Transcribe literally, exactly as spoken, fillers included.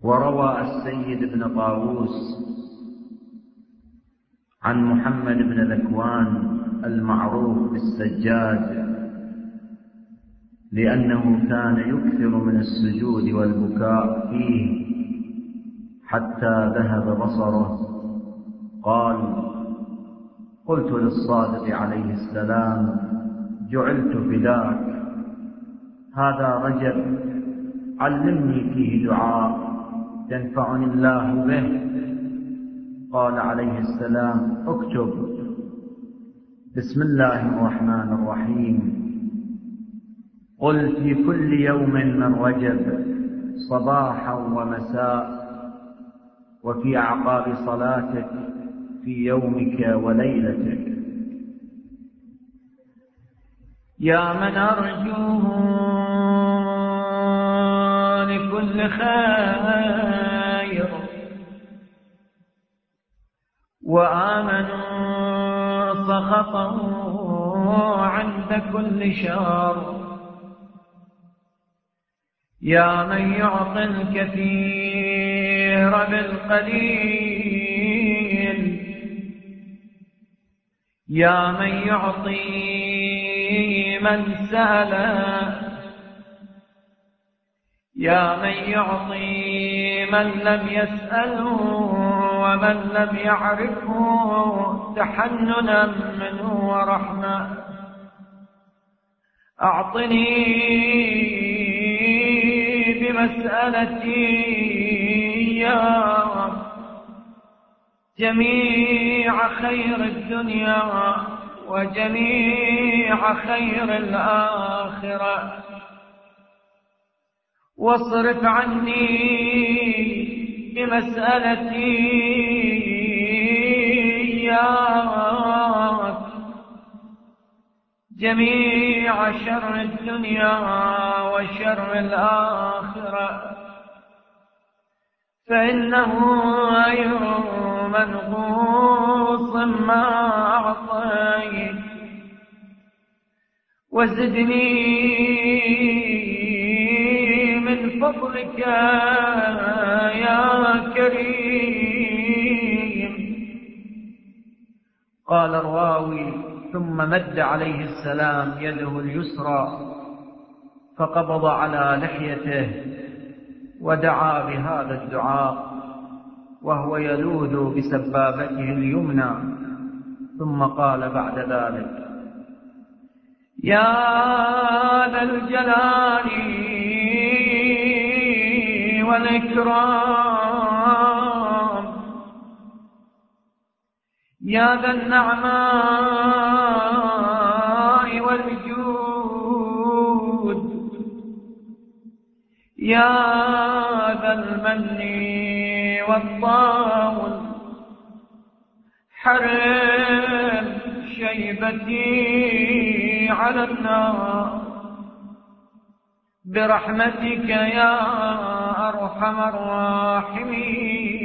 وروى السيد بن طاووس عن محمد بن ذكوان المعروف بالسجاد لأنه كان يكثر من السجود والبكاء فيه حتى ذهب بصره. قال: قلت للصادق عليه السلام: جعلت فداك، هذا رجب، علمني فيه دعاء ينفعني الله به. قال عليه السلام: اكتب: بسم الله الرحمن الرحيم، قل في كل يوم من رجب صباحا ومساء، وفي أعقاب صلاتك في يومك وليلتك. يا من أرجوه لكل خير، وآمنوا سخطه عند كل شر. يا من يعطي الكثير بالقليل، يا من يعطي من سأل، يا من يعطي من لم يسأله ومن لم يعرفه تحننا منه ورحمة. أعطني بمسألتي إياه جميع خير الدنيا وجميع خير الآخرة، واصرف عني بمسألتي إياك جميع شر الدنيا وشر الآخرة، فإنه غير منغوص ما أعطيت. وزدني من فضلك يا كريم. قال الراوي: ثم مد عليه السلام يده اليسرى فقبض على لحيته ودعا بهذا الدعاء وهو يلوذ بسبابته اليمنى، ثم قال بعد ذلك: يا ذا الجلال والإكرام، يا ذا النعماء والجود، يا ذا المن والطول، حرم شيبتي على النار برحمتك يا أرحم الراحمين.